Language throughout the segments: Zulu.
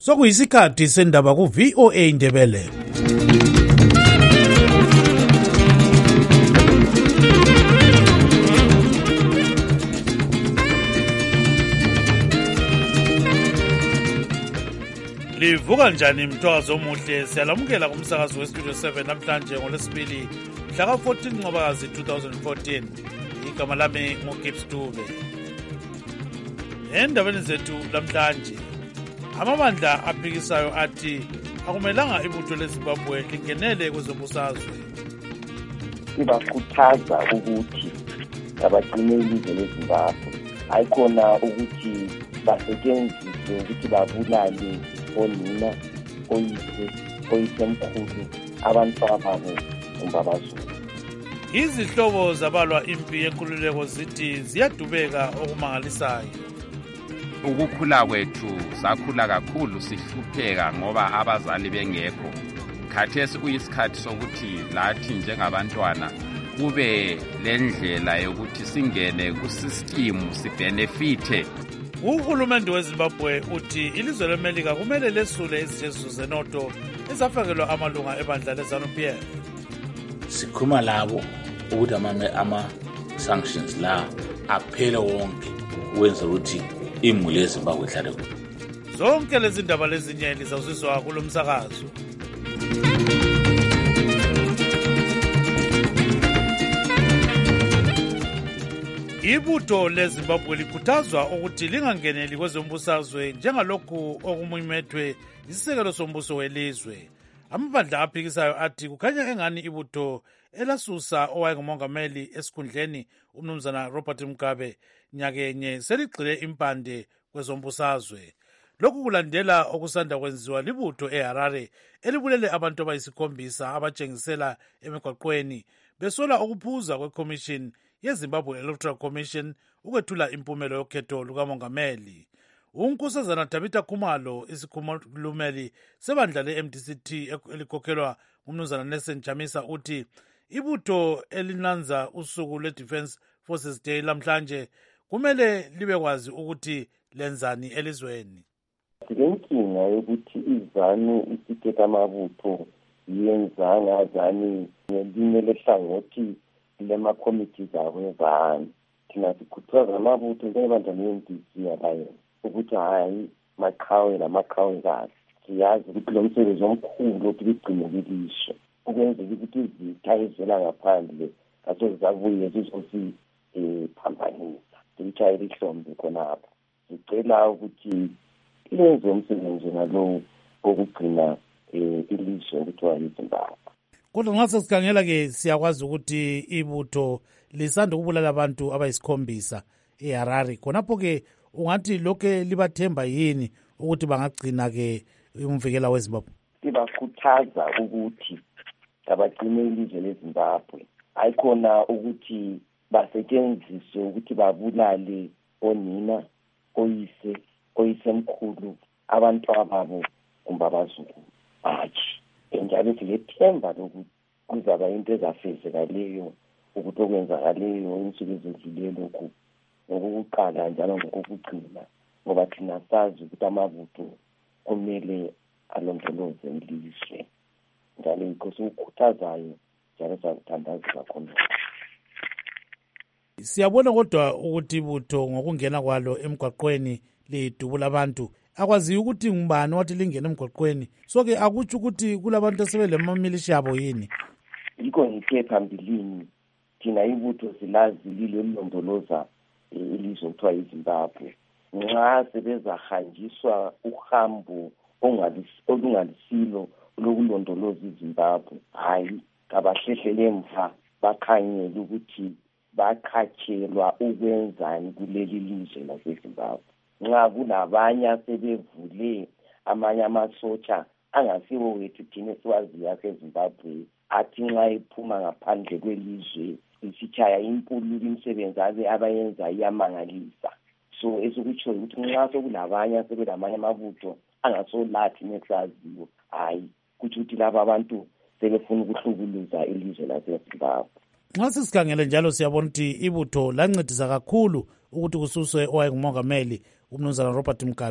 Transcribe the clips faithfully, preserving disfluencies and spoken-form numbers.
Sokuyisikhathi sendaba ku V O A Ndebele. Livuka njani mthwazo omuhle, siyalamukela kumsakazo westudio seven namhlanje ngolesibili mhla ka fourteen Ncwabakazi twenty fourteen. Igama lami nguGibbs Dube. Endabeni zethu namhlanje, amabandla aphikisayo athi akumelanga ibutho leZimbabwe lingenele kwezombusazwe. Sibakhuthaza ukuthi abagcine ilizwe leZimbabwe, ayikhona ukuthi basetshenziswe ukuthi babulale onina, oyise, oyisemkhulu, abantwana babo umbabazulu. Izihlobo zabalwa impi yenkululeko zithi ziyadubeka okumangalisayo. Ukukhula kwethu sakhula kakhulu sihlupheka ngoba abazali bengekho. Khathesi kuyisikhathi sokuthi lathi njengabantwana kube lendlela yokuthi singene kusystem sibenefite. Uhulumende weZimbabwe uthi ilizwe leMelika kumele lesule izijeziso zenotho ezafakelwa amalunga ebandla leZANU-P F. Sikhuluma labo ukuthi ama sanctions la aphele wonke wenza ukuthi imuli yeZimbabwe ihlale kuhle. Zonke lezi ndaba lezinye lizawuziswa kulo msakazo. Ibutho leZimbabwe likhuthazwa ukuthi lingangeneli kwezombusazwe njengalokhu okumumethwe isisekelo sombuso welizwe. Amabandla aphikisayo athi kukhanya engani ibutho elasusa owayengumongameli esikhundleni umnumzana Robert Mugabe nyakenye seligxile impande kwezombusazwe. Lokhu kulandela okusanda kwenziwa libutho eHarare elibulele abantu abayisikhombisa abatshengisela emigwaqweni besola ukuphuza kweCommission yeZimbabwe Electoral Commission ukwethula impumelo yokhetho lukamongameli. Unkosazana Tabitha Khumalo, isikhulumeli sebandla le-M D C T elikhokhelwa ngumnumzana Nelson Chamisa, uthi ibutho elinanza usuku lwe-Defence Forces Day lamhlanje kumele libe kwazi ukuthi lenzani elizweni. Silenkinga yokuthi izanu isikhetha amabutho yenzanga azani ngelinye lehlangothi lema-committees akwezanu. Thina sikhuthaza amabutho njengabandla le-M D C yabayo ukuthi hayi maqhawe namaqhawe kahle. Siyazi ukuthi lo msebenzi omkhulu ukuthi ligcine lilisho ukwenzela ukuthi izitha ezivela ngaphandle kaso zabuye zizosi um phambanisa zilitshayela ihlombe khonapho. Sicela ukuthi lenze umsebenzi ngalowo okugcina um ilizwe okuthiwa yiZimbabwe. Kodwa nxa sesikhangela-ke siyakwazi ukuthi ibutho lisanda ukubulala abantu abayisikhombisa eHarare. Khonapho-ke ungathi lokhe libathemba yini ukuthi bangagcina-ke umvikela weZimbabwe? Sibakhuthaza ukuthi abagcine ilizwe leZimbabwe, ayikhona ukuthi basetshenziswe ukuthi babulale onina, oyise, oyisemkhulu, abantwana babo umbabazulu. Hatshi njalo silethemba lokuthi kuzaba into ezafezekaleyo ukuthi okwenzakaleyo insuku ezedlule lokhu ngokuqala njalo ngokugcina, ngoba thina sazi ukuthi amabutho kumele alondoloze ilizwe. Njalo yikho sikukhuthazayo njalo siyakuthandazela khona. Siyabona kodwa ukuthi ibutho ngokungena kwalo emgwaqweni lidubula abantu. Akwazi ukuthi ngubani wathi lingene emgwaqweni. So-ke akutsho ukuthi kulabantu asebelemilisha yabo yini? Yikho ngithe phambilini thina ibutho silazi lilo lilondoloza ilizwe okuthiwa yiZimbabwe. Nxa sebezahanjiswa uhambo olungalisilo lokulondoloza iZimbabwe, hayi kabahlehlele emva bakhangele ukuthi bakhatshelwa ukwenzani kuleli lizwe laseZimbabwe. Nxa kulabanye asebevule amanye amasotsha angasiwo wethu thina siwaziyo aseZimbabwe, athi nxa ephuma ngaphandle kwelizwe isitshaya inkulu imisebenzi abe abayenza iyamangalisa. So esikutsho ukuthi nxa sokulabanye asebelamanye amabutho angasolathi nesaziyo, hayi kuthi ukuthi laba abantu sebefuna ukuhlukuluza ilizwe laseZimbabwe. Nxa sisikhangele njalo siyabona ukuthi ibutho lancedisa kakhulu ukuthi kususwe owayengumongameli umnumzana Robert Mugabe.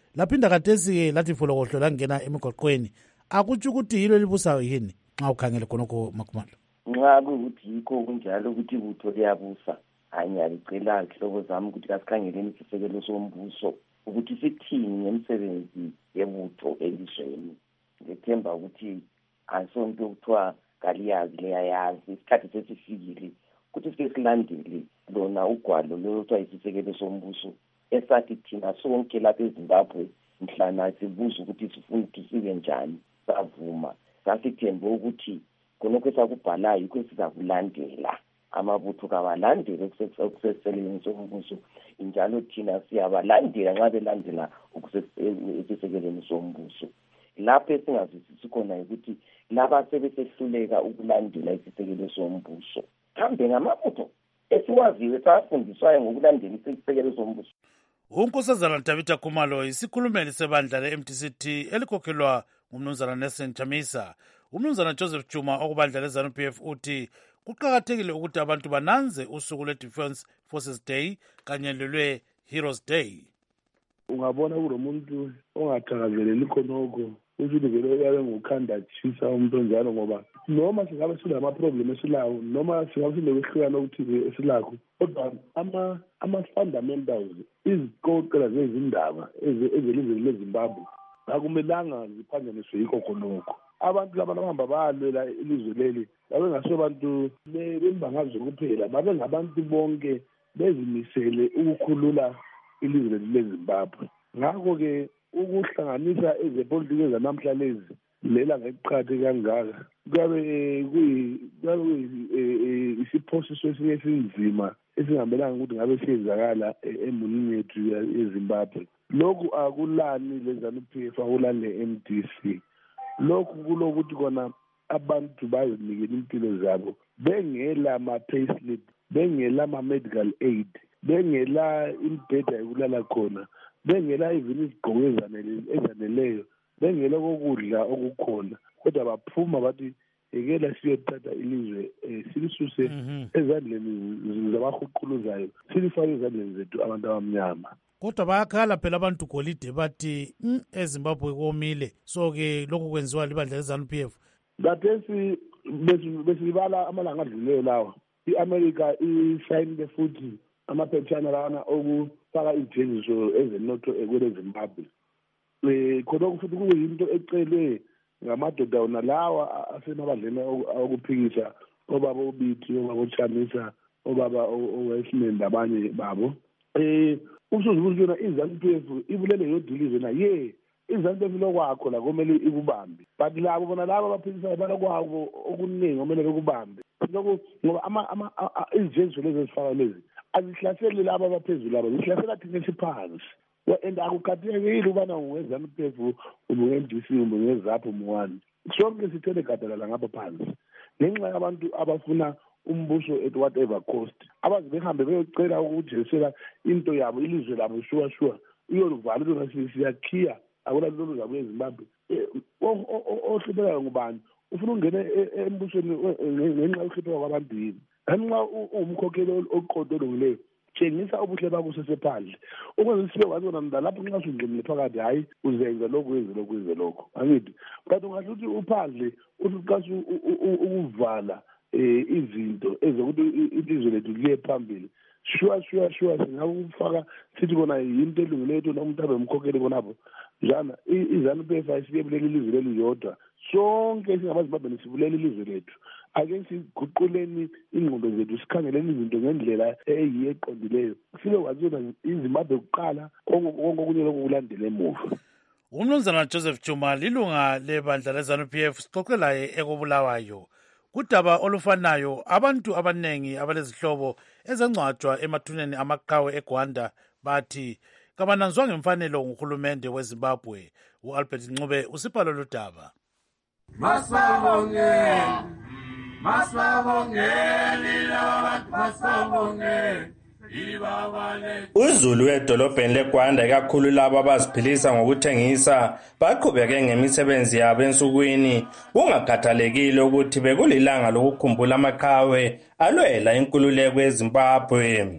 laphinda kathesi-ke lathi folokohlo langena emigoqweni. Akutsho ukuthi yilo elibusayo yini nxa ukhangele khonokho Makhumalo? Nxa kuyukuthi yikho kunjalo ukuthi ibutho liyabusa, hayi ngiyacela hlobo zami ukuthi kasikhangeleni isisekelo sombuso ukuthi sithini ngemisebenzi yebutho elizweni. Ngethemba ukuthi asonto kuthiwa kaliyazi leyayazi, isikhathi sesifikile ukuthi sike silandele lona ugwalo loluthiwa isisekelo sombuso esathi thina sonke lapha eZimbabwe mhlana sibuza ukuthi sifuna ukuthi sibe njani, savuma sasithembe ukuthi khonokho esakubhalayo yikho sizakulandela. Amabutho kabalandele okuseseleni sombuso, njalo thina siyabalandela nxa belandela okusesekeleni sombuso. Lapho esingazwisisi khona ukuthi laba sebesehluleka ukulandela isisekelo sombuso, kambe ngamabutho esiwaziwe safundiswayo ngokulandela isisekelo sombuso. uNkosazana Tabitha Khumalo isikhulumeli sebandla le-M D C T elikhokhelwa ngumnumzana Nelson Chamisa. Umnumzana Joseph Chuma okubandla le-ZANU P F uthi kuqakathekile ukuthi abantu bananze usuku lwe-Defence Forces Day kanye lolwe-Heroes Day. Ungabona kulomuntu ongathakazeleli khonokho ukuthi vele yabe ngokhanda tshisa umuntu onjalo, ngoba noma singabe silama-problem esilawo noma singabe silehlukana okuthile esilakho, kodwa ama-fundamentals iziqoqela zezindaba ezelizweni leZimbabwe akumelanga ziphanjaniswe yikho khonokho. Abantu laba abahamba bayalwela ilizwe leli babengaso bantu bembangazwe kuphela, babengabantu bonke bezimisele ukukhulula ilizwe leZimbabwe. Ngakho-ke ukuhlanganisa ezepolitiki ezanamhla lezi lela ngeqhathi kangaka kuyabe isiphosiso esinzima esingambelanga ukuthi ngabe siyenzakala emulini yethu yeZimbabwe. Lokhu akulani le-ZANU P F, akulani le-M D C. Lokhu kulokuthi kona abantu bazinikela impilo zabo bengela ama-payslip, bengela ama-medical aid, bengela imibheda yokulala khona, bengela even izigqoko ezaneleyo, bengela kokudla okukhona, kodwa baphuma bathi ekela siyothatha ilizwe silisuse ezandleni zabahuquluzayo silifake ezandleni zethu abantu abamnyama. Kodwa bayakhala phela abantu golide bathi eZimbabwe komile, so-ke lokhu kwenziwa libandla le-ZANU P F. Kathesi besibala amalanga adluleyo lawa, i-America isayinile futhi amaphetshana lawana okufaka ijenziso ezenotho kweleZimbabwe. Um khonokho futhi kuyinto ecelwe ngamadoda wona lawa asemabandleni okuphikisa, obaba uBithi, obaba uChamisa, obaba oWestland abanye babo. Um usuzubuza yona i-ZANU P F ibulele yodilizwe na ye i-ZANU P F lokwakho la komele ikubambe, but labo bona laba abaphikisayo balokwabo okuningi omele bekubambe. Lokho ngoba izijenziso lezi ezifaka lezi azihlaseli laba abaphezulu laba, zihlasela thina esiphansi. And akukhathekile ubana unge-ZANU P F unge-M D C unge-ZAP umuwani, sonke sithele gadalala ngapha phansi ngenxa yabantu abafuna umbuso at whatever cost, abazi behambe beyocela ukujesela into yabo ilizwe labo shuwa shuwa iyoluvala lona siyakhiya akula lolu zabo eZimbabwe. Ohluphekayo ngubani? Ufuna ungene embusweni ngenxa yokuhlupheka kwabantu yini? Ngenxa umkhokheli oqoqololeyo tshengisa ubuhle babo sesephandle ukwenza sibe wazi wona mnda lapho nxa sungqimile phakathi hayi uzenza lokhu wenze lokhu wenze lokho angithi. Kanti ungasho ukuthi uphandle usiqasha ukuvala izinto ezokuthi ilizwe lethu liye phambili, shuwa shuwa shuwa singakufaka sithi kona yinto elungileyo noma umuntu abe umkhokheli khonapho njana. i-ZANU P F ayisibuleli ilizwe leli yodwa, sonke singabaZimbabwe sibulela ilizwe lethu. Ake siguquleni ingqondo zethu sikhangeleni izinto ngendlela eyiyo eqondileyo, sibe wazi yona iZimbabwe kuqala konke okunye lokhu kulandela emuva. Umnumzana Joseph Chuma lilunga lebandla le-ZANU P F sixoxe laye ekobulawayo. Kudaba olufanayo abantu abanengi abalezihlobo ezengcwatshwa emathuneni amaqhawe eGwanda bathi kabananzwa ngemfanelo nguhulumende weZimbabwe. U-Albert Ncube usiphala lodaba. Masabonge Masabonge lila masabonge uZulu edolobheni leGwanda ikakhulu labo abaziphilisa ngokuthengisa baqhubeke ngemisebenzi yabo ensukwini kungakhathalekile ukuthi bekulilanga lokukhumbula amaqhawe alwela inkululeko eZimbabwe.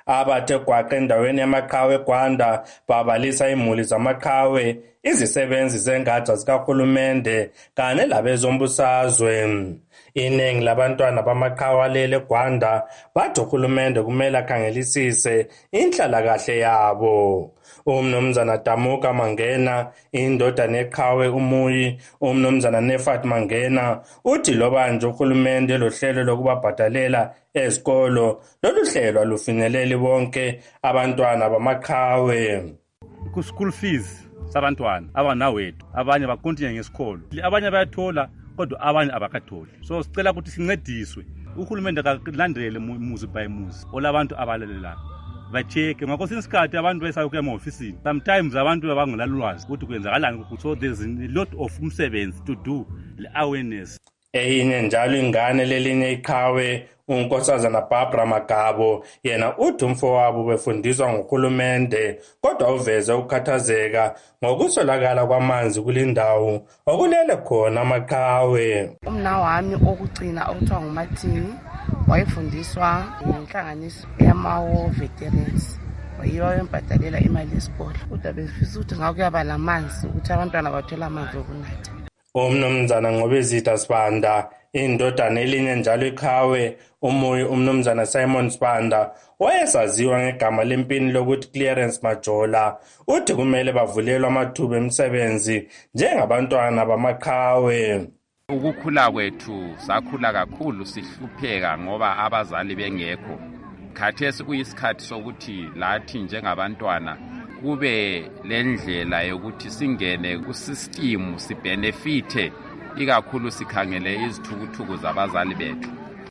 abathe gwaqa endaweni yamaqhawe eGwanda babalisa imuli zamaqhawe, izisebenzi zengatsha zikahulumende kanye labezombusazwe. Iningi labantwana bamaqhawe alele eGwanda bathi uhulumende kumele akhangelisise inhlalakahle yabo. Umnumzana Damuka Mangena, indodana yeqhawe uMuyi, umnumzana Nefat Mangena, uthi loba nje uhulumende lohlelo lokubabhadalela ezikolo, lolu hlelo alufinyeleli bonke abantwana bamaqhawe. Ku school fees sabantwana abanawethu, abanye bakontinye ngesikolo, abanye bayathola kodwa abanye abakatholi. So sicela ukuthi sincediswe, uhulumende akalandele muzi by muzi olabantu abalelelayo bacheke ngakho sinsikhathi abantu besayo kuya ema-ofisini. Sometimes abantu abangelalwazi ukuthi kwenzakalani, so there's a lot of umsebenzi to do, le-awareness. Eyinye njalo ingane lelinye iqhawe unkosazana Barbara Magabo, yena uthi umfowabo befundiswa nguhulumende kodwa uveze ukukhathazeka ngokuswelakala kwamanzi kulindawo okulele khona amaqhawe. Umna wami okugcina okuthiwa nguMathini wayefundiswa ngenhlanganiso yama-war veterans, yiyo embhadalela imali yesikole, kodwa befisa ukuthi ngakuyaba lamanzi ukuthi abantwana bathola amanzi okunatha. Umnumzana Ngobezitha Sibanda, indodana elinye njalo iqhawe uMuyi, umnumzana Simon Sibanda wayesaziwa ngegama lempini lokuthi Clearance Majola, uthi kumele bavulelwe amathuba emisebenzi njengabantwana bamaqhawe. Ukukhula kwethu sakhula kakhulu sihlupheka ngoba abazali bengekho. Khathesi kuyisikhathi sokuthi lathi njengabantwana kube lendlela yokuthi singene kusystem sibenefite, ikakhulu sikhangele izithukuthuku zabazali bethu.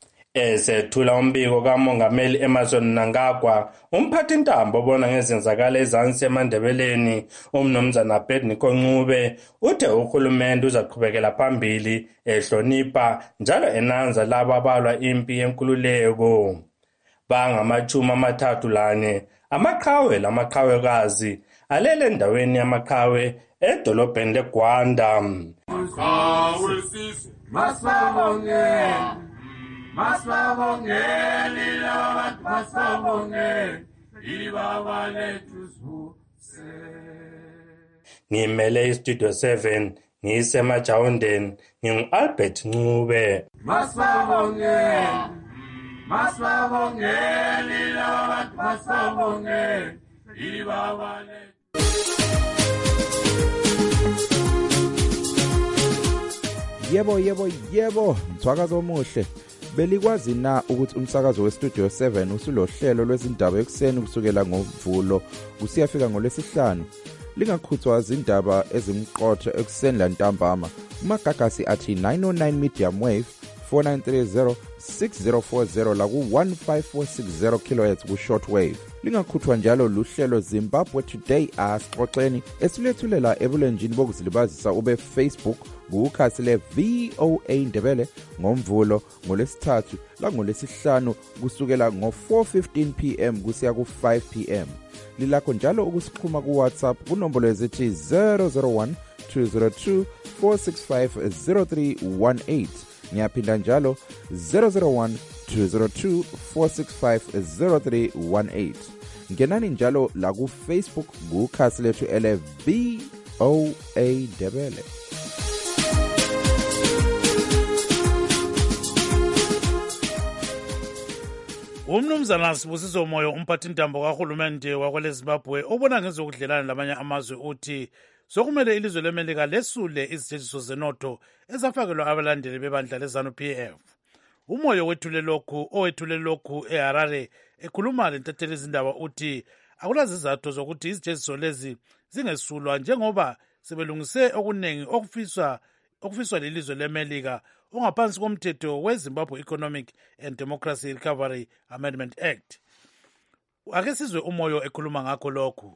Esethula umbiko kaMongameli Emmerson Mnangagwa, umphathi ntambo obona ngezenzakalo ezansi eMandebeleni, umnumzana Abednego Ncube, uthe uhulumende uzaqhubekela phambili ehlonipha njalo enanza labo abalwa impi yenkululeko. Bangamachumi amathathu lane amaqhawe lamaqhawekazi alele endaweni yamaqhawe edolobheni leGwanda. Ngimele iStudio seven ngisemajawundeni, ngingu-Albert Ncube. Yebo yebo yebo, mthwakazo omuhle. Belikwazi na ukuthi umsakazo weStudio seven usulohlelo lwezindaba ekuseni kusukela ngoMvulo kusiyafika ngoLwesihlanu? Lingakhuthwa izindaba ezimqotho ekuseni lantambama kumagagasi athi nine oh nine medium wave, four nine three zero six zero four zero la ku one five four six zero kilohertz ku shortwave. Lingakhuthwa njalo luhlelo Zimbabwe Today asixoxeni esilethulela ebulenjini bokuzilibazisa ube Facebook kukhasi le V O A Ndebele ngoMvulo ngoLesithathu la ngoLesihlanu kusukela ngo four fifteen p m kusiya ku five p m. Lilakho njalo ukusikhuma ku WhatsApp kunombolo ezithi zero zero one two zero two four six five zero three one eight. Ngiyaphinda njalo zero zero one two zero two four six five zero three one eight. Ngenani njalo la ku Facebook kukhasi lethu ele V O A Ndebele. Umnumzana Sibusiso Moyo, umphathi ntambo kahulumende wakwele Zimbabwe obona ngezokudlelana lamanye amazwe, uthi sokumele ilizwe leMelika lesule izithethiso zenotho ezafakelwa abalandeli bebandla leZANU P F. Umoyo wethule lokhu owethule lokhu eHarare ekhuluma lentatheli izindaba uthi akulazizathu zokuthi izithethiso lezi zingesulwa njengoba sebelungise okuningi okufiswa okufiswa lelizwe leMelika ongaphansi komthetho weZimbabwe Economic and Democracy Recovery Amendment Act. Ake sizwe umoyo ekhuluma ngakho lokhu.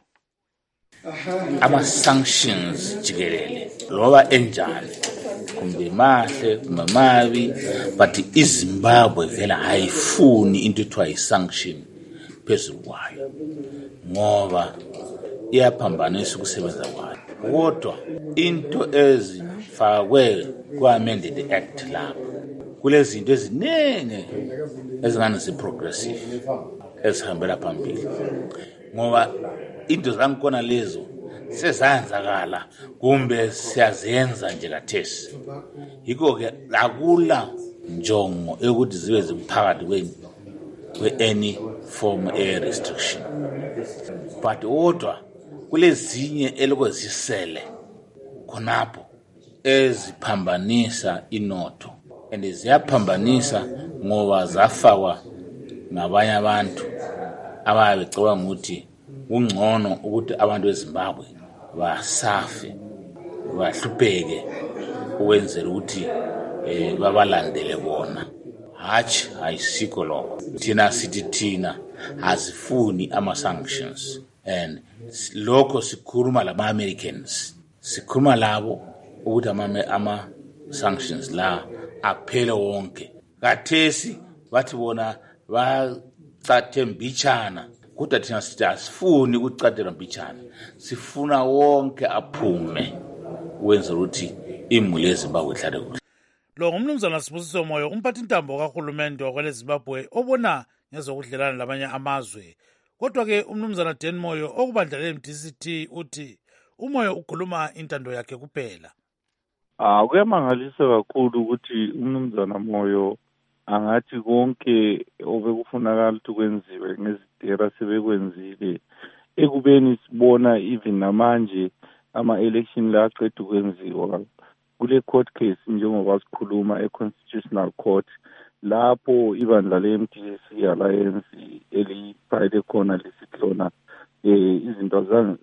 Ama-sanctions jikelele loba enjani kumbe mahle kumbe mabi, but iZimbabwe vele ayifuni into ethiwa yi-sanction phezulu kwayo ngoba iyaphambanisa ukusebenza kwayo. Kodwa into ezifakwe ku-amended act lapho kulezinto eziningi ezingane zi-progressive ezihambela phambili ngoba into zangikhona lezo sezayenzakala kumbe siyazenza nje kathesi. Yikho-ke akula njongo ekuthi zibe ziphakathi kwe-any form e-restriction, but kodwa kulezinye elokwezisele khonapho eziphambanisa inotho, and ziyaphambanisa ngoba zafakwa ngabanye abantu abaye becabanga ukuthi kungcono ukuthi abantu beZimbabwe basafe bahlupheke ukwenzela ukuthi eh, babalandele bona. Hatshi ayisikho lokho. Thina sithi thina azifuni ama-sanctions, and lokho sikhuluma lama-Americans, sikhuluma labo ukuthi ama-sanctions la aphele wonke. Kathesi bathi bona bacathe mbitshana, kodwa thina sithi asifuni ukucathela mbitshana, sifuna wonke aphume ukwenzela ukuthi imuli yeZimbabwe ihlale kuhle. Lo ngumnumzana Sibusiso Moyo, umphathintambo kaHulumende wakwele Zimbabwe obona ngezokudlelana labanye amazwe. Kodwa-ke umnumzana Dan Moyo okubandla M D C T uthi uMoyo ukhuluma intando yakhe kuphela. Ah, kuyamangalisa kakhulu ukuthi umnumzana Moyo angathi konke obekufunakala ukuthi kwenziwe ngezidera sebekwenzile. Ekubeni sibona even namanje ama-election la aqeda ukwenziwa kule court case njengoba sikhuluma e-Constitutional Court, lapho ibandla le-M D C Alliance elifayile khona lisihlona eh izinto zange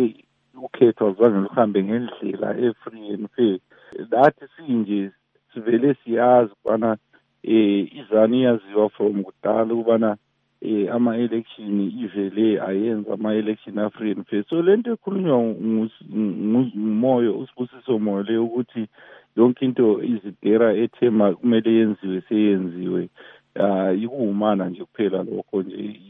ukhetho zange luhambe ngendlela e-free and fair. That sinje sivele siyazi bana eh izani yaziwa from kudala ubana eh ama-election ivele ayenza ama-election a-free and fair. So lento ekhulunywa nguMoyo, uSibusiso Moyo le ukuthi yonke into izidera ethema kumele yenziwe seyenziwe, ah yikuhumana nje kuphela lokho nje.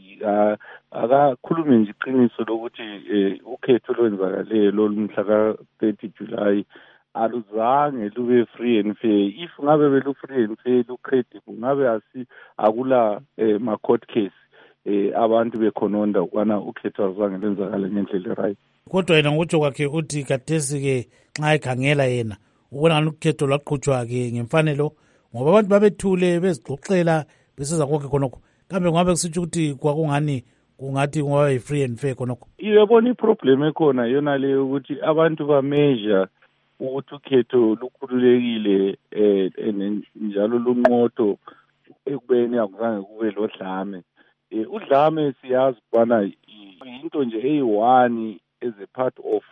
Akakhulume nje iqiniso lokuthi ukhetho lwenzakale lomhla ka thirty July aluzange lube free and fair. If ngabe belu free and fair lu credible, ngabe asi akula ma court case eh abantu bekhononda ukwana ukhetho azange lenzakala ngendlela right. Kodwa yena ngokutsho kwakhe uthi kathesi ke nxa ekhangela yena ubona ukhetho lwaqhutshwa ke ngemfanelo ngoba abantu babethule bezixoxela besiza konke khonokho, kambe ngabe kusitsho ukuthi kwakungani kungathi ngoba free and fair khonokho. Iyabona iproblem ekhona yona le ukuthi abantu ba measure ukuthi ukhetho lukhululekile eh njalo lunqotho ekubeni akuzange kube lodlame. Eh udlame siyazi bana into nje eyi-one as a part of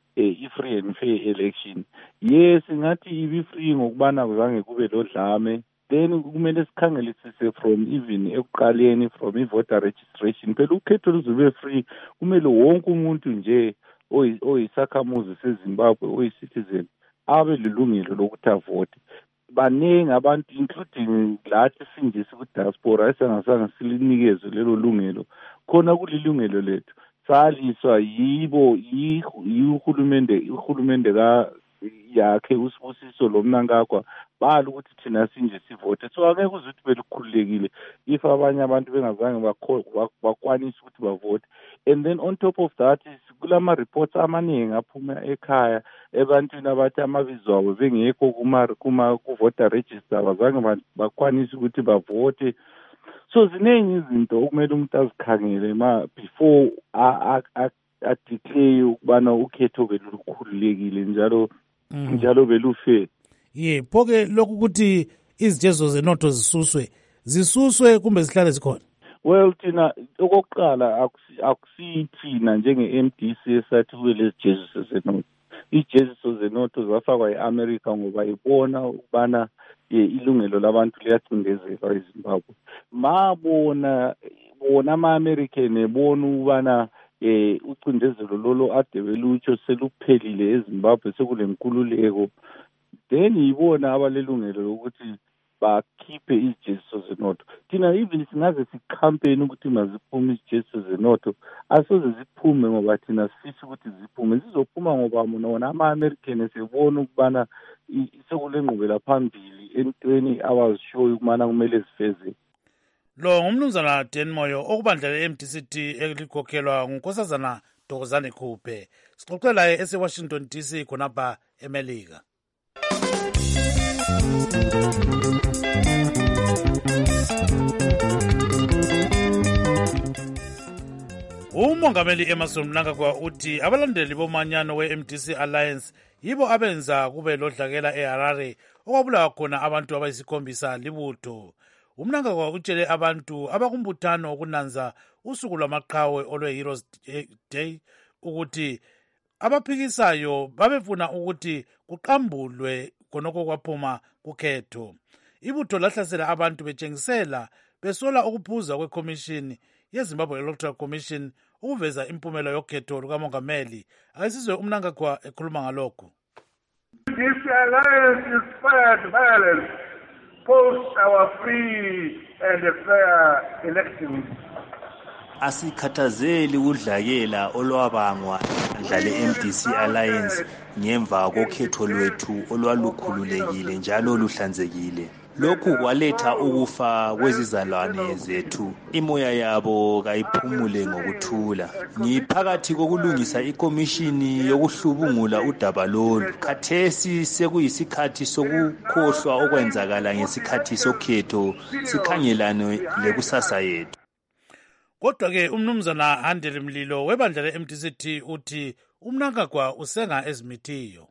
a free and fair election. Yes, ngathi ibi free ngokubana kuzange kube lodlame, then kumele sikhangelisise from even ekuqaleni from i-voter registration. Phela ukhetho luzube free, kumele wonke umuntu nje oyisakhamuzi seZimbabwe oyi-citizen abe lilungelo lokuthi avote. Baningi abantu including lathi sinje siku-diaspora esangasange silinikezwe lelo lungelo, khona kulilungelo lethu saliswa yibo yihulumende uhulumende ka yakhe uSibusiso lo Mnangagwa bala ukuthi thina sinje sivote. So angeke uzuthi belukhululekile if abanye abantu bengazange bakwanisa ukuthi bavote. And then on top of that kulama reports amaningi aphuma ekhaya ebantwini abathi amabizo abo bengekho kuma kuma ku-voter register abazange bakwanisa ukuthi bavote. So ziningi izinto okumele umuntu azikhangele ma before a a declare ukubana ukhetho belukhululekile njalo njalo belufair. Ye phoke lokhu ukuthi izijezo zenotho zisuswe zisuswe kumbe zihlale zikhona. Well thina okokuqala akusithina njenge-M D C esathi kube lezi jezo zenotho. Ijezo zenotho zafakwa e-America ngoba ibona ukubana ilungelo labantu liyacindezelwa eZimbabwe. Mabona bona ama-American ebona ukubana eh ucindezelo lolo ade belutsho seluphelile eZimbabwe sekule nkululeko, then yibona abalelungelo lokuthi bakhiphe ijezo zenotho. Thina even singaze sicampaign ukuthi maziphume ijezo zenotho asoze ziphume ngoba thina sifisa ukuthi ziphume, zizophuma ngoba bona ama-American sebona ukubana sekule ngqubela phambili entweni abazishoyo kumana kumele zifeze. Lo ngumnumzana Dan Moyo okubandla le-M D C T elikhokhelwa ngunkosazana Thokozane Khuphe. Sixoxe laye ese-Washington D C khonapha eMelika. Umongameli Emmerson Mnangagwa uthi abalandeli bomanyano we-M D C Alliance yibo abenza kube lodlakela eHarare okwabulawa khona abantu abayisikhombisa libutho. UMnangagwa utshele abantu abakumbuthano ukunanza usuku lwamaqhawe olwe-Heroes Day ukuthi abaphikisayo babefuna ukuthi kuqambulwe khonokho kwaphuma kukhetho. Ibutho lahlasela abantu betshengisela besola ukuphuza kwekhomishini yeZimbabwe Electoral Commission ukuveza impumela yokhetho lukamongameli. Akasizwe uMnangagwa ekhuluma ngalokho. This alliance inspired violence post our free and fair elections. Asikhathazeli udlakela olwabangwa dlale M D C Alliance ngemva kokhetho lwethu olwalukhululekile njalo luhlanzekile. Lokhu kwaletha ukufa kwezizalwane zethu. Imoya yabo kayiphumule ngokuthula. Ngiphakathi kokulungisa ikomishini yokuhlubungula udaba lolu. Khathesi sekuyisikhathi sokukhohlwa okwenzakala ngesikhathi sokhetho sikhangelane lekusasa yethu. Kodwa-ke umnumzana Handile Mlilo webandla le-M D C T uthi uMnangagwa usenga ezimithiyo.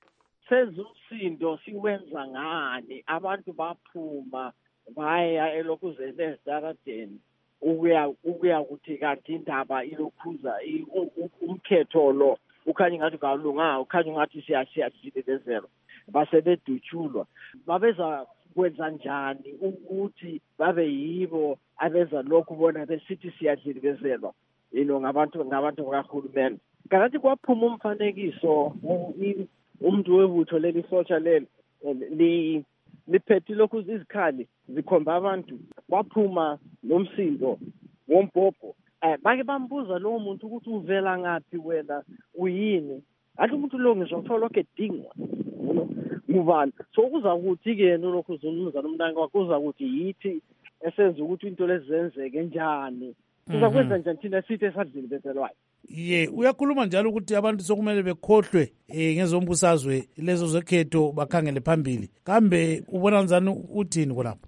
Sezumsindo siwenza ngani abantu baphuma baya elokuzele ezidaradeni ukuya ukuya kuthi kanti indaba ilokhuza umkhetho lo ukhanye ngathi kalunga ukhanye ngathi siyasiyadilezelo base bedutshulwa babeza kwenza njani ukuthi babe yibo abenza lokhu bona besithi siyadilibezelwa ino ngabantu ngabantu bakahulumeni. Kanti kwaphuma umfanekiso umuntu webutho leli sotsha leli li liphethe lokhu izikhali zikhomba abantu kwaphuma nomsindo wombhobho. Eh bake bambuza lo muntu ukuthi uvela ngapi wena uyini athi umuntu lo ngizothola lokho edingwa ngubani. So kuza ukuthi ke yena lokhu uzumuzana uMnangagwa kuza ukuthi yithi esenza ukuthi into lezenzeke njani kuza kwenza njani thina sithi esadlile beselwayo. Ye uyakhuluma njalo ukuthi abantu sokumele bekhohlwe eh ngezombusazwe lezo zekhetho bakhangele phambili. Kambe ubona njani uthini khonapho?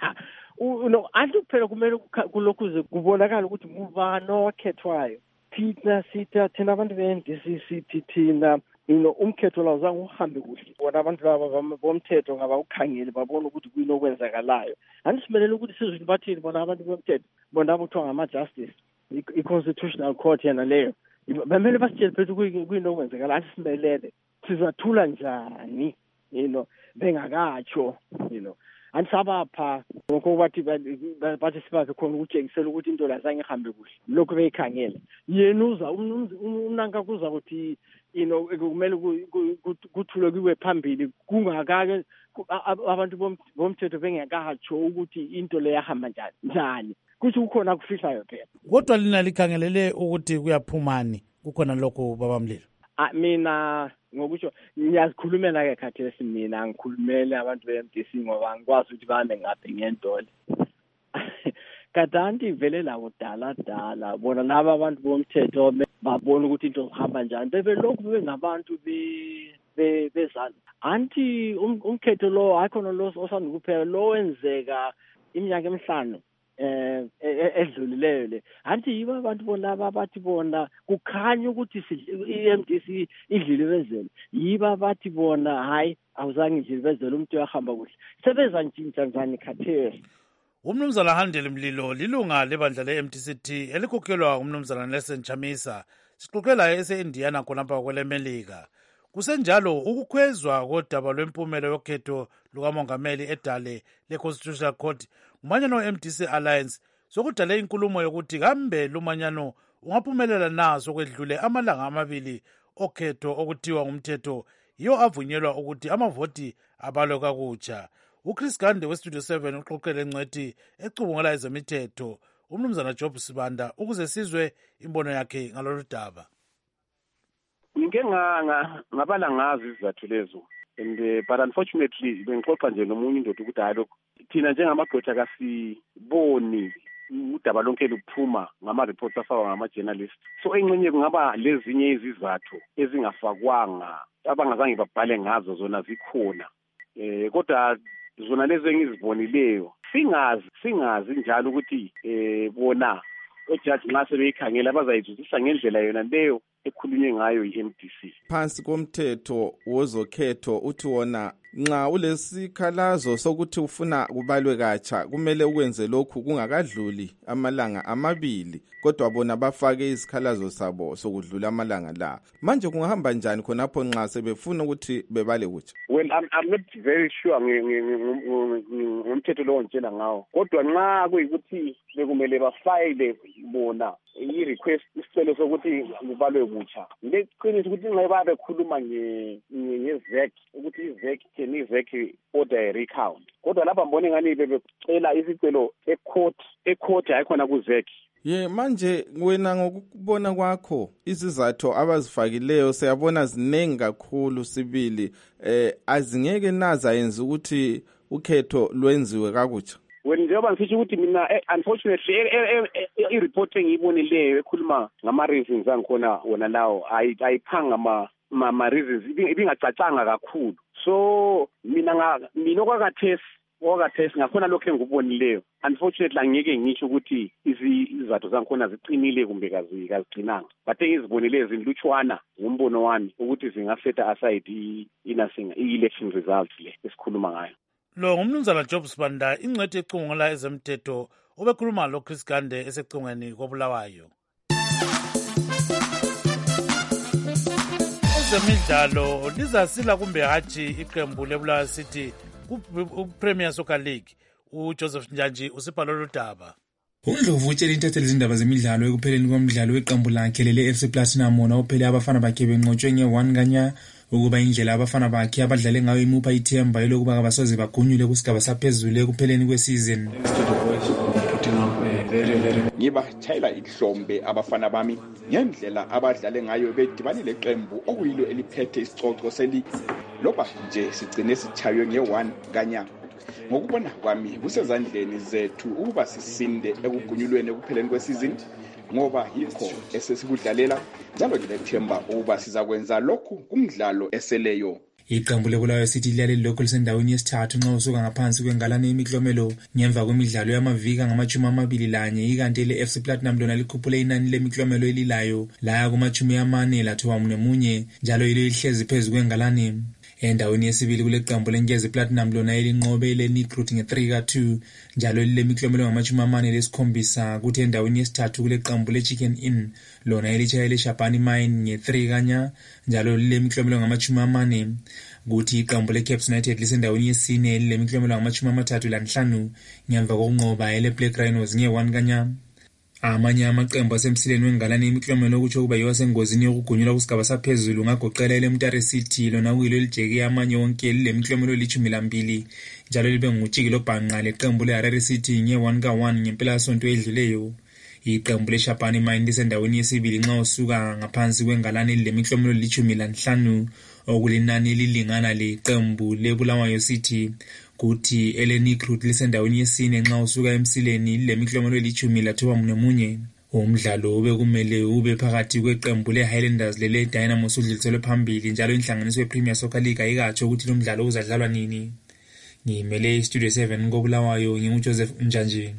No anti kuphela kumele kulokhuze kubonakala ukuthi ngubani okhethwayo. Thina sitha thina abantu be-M D C sithi thina ino umkhetho la uzange uhambe kuhle. Bona abantu laba bomthetho ngaba ukhangele babona ukuthi kuyini okwenzakalayo. Andisimelele ukuthi sizwe bathini bona abantu bomthetho bona abuthiwa ngama-justice i-constitutional court yana leyo bamele basitshele phethu kuyini okwenzakala. Andisimelele sizathula njani you know bengakatsho you know andisabapha lokho bathi bathi sibakhe khona ukutshengisela ukuthi into la zange ihambe kuhle lokho beyikhangela yena uza uMnangagwa kuza ukuthi you know kumele kuthule kuwe phambili kungakake abantu bomthetho bengakatsho ukuthi into le yahamba njani njani kuthi ukhona kufihlayo phela. Kodwa lina likhangelele ukuthi kuyaphumani kukhona lokho baba Mlilo? Ah mina ngokusho ngiyazikhulumela ke khathesi mina ngikhulumele abantu be-M D C ngoba ngikwazi ukuthi bame ngaphi ngentole. Kadanti vele la kudala dala bona laba abantu bomthetho babona ukuthi into zihamba njani bebe lokhu bengabantu be bezana anti umkhetho lo akhona lo osanda kuphela lo wenzeka iminyaka emihlanu eh edlulileyo le anti yiba abantu bona abathi bona kukhanya ukuthi i-M D C idlilibezelo yiba bathi bona hayi awuzange idlilibezelo umuntu uyahamba kuhle sebeza ntshintsha njani khathesi. Umnumzana Handile Mlilo lilunga lebandla le-M D C T elikhokhelwa umnumzana Nelson Chamisa. Sixoxela ese-Indiana khonapha kwelemelika. Kusenjalo ukukhwezwa kodaba lwempumelo yokhetho lukamongameli edale le-Constitutional Court umanyano we-M D C Alliance sokudale inkulumo yokuthi kambe lumanyano ungaphumelela naso kwedlule amalanga amabili okhetho okuthiwa ngumthetho yiyo avunyelwa ukuthi amavoti abalwe kakutsha. uChris Gande weStudio seven uxoxele Ncwethi ecubungela ezemithetho umnumzana Job Sibanda ukuze sizwe imbono yakhe ngalolu daba. Ngike ngabala ngazi izathu lezo and but unfortunately bengixoxa nje nomunye indoda ukuthi hayi lokho thina njengamadoda kasiboni udaba lonke luphuma ngama-reports afakwa ngama-journalist. So engxenye kungaba lezinye izizathu ezingafakwanga abangazange babhale ngazo, zona zikhona. Eh kodwa zona lezi engizibonileyo singazi singazi njalo ukuthi eh bona ojaji nxa sebeyikhangela bazayizwisisa ngendlela yona leyo ekhulunywe ngayo i-M D C. Phansi komthetho wozokhetho uthi wona nxa ulesikhalazo sokuthi ufuna kubalwe katsha kumele ukwenze lokhu kungakadluli amalanga amabili, kodwa bona bafake isikhalazo sabo sokudlula amalanga la. Manje kungahamba njani khonapho nxa sebefuna ukuthi bebale kutsha? Well, I'm, I'm not very sure ngomthetho lowo ngitshela ngawo, kodwa nxa kuyikuthi bekumele bafayile bona i-request isicelo sokuthi kubalwe kutsha, leqiniso ukuthi nxa babe khuluma nge-V E C ukuthi i-V E C can i-V E C order a recount, kodwa lapha mbone ngani bebecela isicelo ecourt ecourt hayi khona ku-V E C. Ye manje wena ngokubona kwakho izizathu abazifakileyo siyabona zinengi kakhulu sibili, eh azingeke naza yenza ukuthi ukhetho lwenziwe kakutsha. Well, njengoba ngisho ukuthi mina unfortunately i-report engiyibonileyo ekhuluma ngama-reasons angikhona wona lawo ayiphanga ma-reasons ibingacacanga kakhulu. So mina mina okwakathesi okwakathesi ngakhona lokho engikubonileyo, unfortunately angeke ngisho ukuthi izizathu zangikhona ziqinile kumbe kazigcinanga, but engizibonileyo zinhlutshwana ngombono wami ukuthi zingasetha aside i-election results le esikhuluma ngayo. Lo ngumnumzana Job Sibanda, ingcwethi ecungula ezemthetho obekhuluma lo Chris Gande esecungweni koBulawayo. Ezemidlalo lizasila kumbe hatshi iqembu leBulawayo City ku-Premier Soccer League. uJoseph Njanji usibhala lolu daba. UNdlovu utshela intatheli zindaba zemidlalo ekupheleni komdlalo weqembu lakhe lele-F C Platinum wona uphele abafana bakhe benqotshwe nge-one kanya ukuba indlela abafana bakhe abadlale ngayo imupha ithemba elokuba abasoze bagunyule kusigaba saphezulu ekupheleni kwesizini. Ngibatshayela ihlombe abafana bami ngendlela abadlale ngayo bedibanile iqembu okuyilo eliphethe isicoco seligi, loba nje sigcine sichaywe nge-one kanya. Ngokubona kwami kusezandleni zethu ukuba sisinde ekugunyulweni ekupheleni kwesizini, ngoba yikho esesikudlalela njalo ngilethemba ukuba sizakwenza lokhu kumdlalo eseleyo. Iqembu leBulawayo City lilaleli lokho lisendaweni yesithathu nxa usuka ngaphansi kwengalane imiklomelo ngemva kwemidlalo yamavika ngamachumi amabili lanye, ikanti le-F C Platinum lona likhuphule inani lemiklomelo elilayo laya kumachumi amane lathoba munye njalo yilo lihlezi phezu kwengalane. Endaweni yesibili kule qembu leNkezi Platinum lona elinqobe le-Recruit nge-three ka two njalo lilemiklomelo ngamachumi amane lesikhombisa, kuthi endaweni yesithathu kule qembu le-Chicken Inn lona elitshayele Shabani Mine nge-three kanya njalo lilemiklomelo ngamachumi amane, kuthi iqembu le-Caps United lisendaweni yesine lilemiklomelo ngamachumi amathathu lanhlanu ngemva kokunqoba ele-Black Rhinos nge-one kanya. Amanye amaqembu asemsileni wengalane imiklomelo okutsho ukuba yiwa sengozini yokugunyulwa kusigaba saphezulu ngagoqela ele-Mtare City lona kuyilo elijeke amanye wonke lilemiklomelo elithumi lambili njalo libe ngutshiki lobhanqa leqembu le-Harare City nge-one ka one ngempelasonto edluleyo. Iqembu le-Shabani Mine lisendaweni yesibili nxa usuka ngaphansi kwengalane lilemiklomelo elithumi lanhlanu okulinani lilingana leqembu leBulawayo City, kuthi ele-Recruit lisendaweni yesine nxa usuka emsileni lilemiklomelo elithumi lathoba munye. Umdlalo ube kumele ube phakathi kweqembu le-Highlanders lele-Dynamos udluliselwe phambili njalo inhlanganiso ye-Premier Soccer League ayikatsho ukuthi lo mdlalo uzadlalwa nini. Ngimele iStudio seven koBulawayo, nginguJoseph Njanji.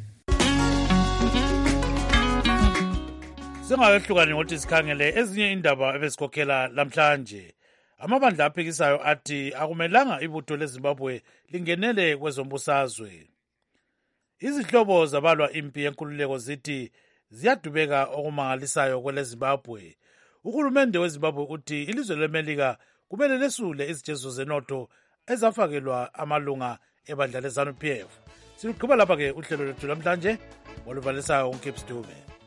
Singayehlukani ngokuthi sikhangele ezinye indaba ebesikhokhela lamhlanje. Amabandla aphikisayo athi akumelanga ibutho leZimbabwe lingenele kwezombusazwe. Izihlobo zabalwa impi yenkululeko zithi ziyadubeka okumangalisayo kweleZimbabwe. Uhulumende weZimbabwe uthi ilizwe leMelika kumele lesule izijezo zenotho ezafakelwa amalunga ebandla leZANU P F. Siluqhuba lapha ke uhlelo lwethu lamhlanje olubhalisayo uNkipsi Dube.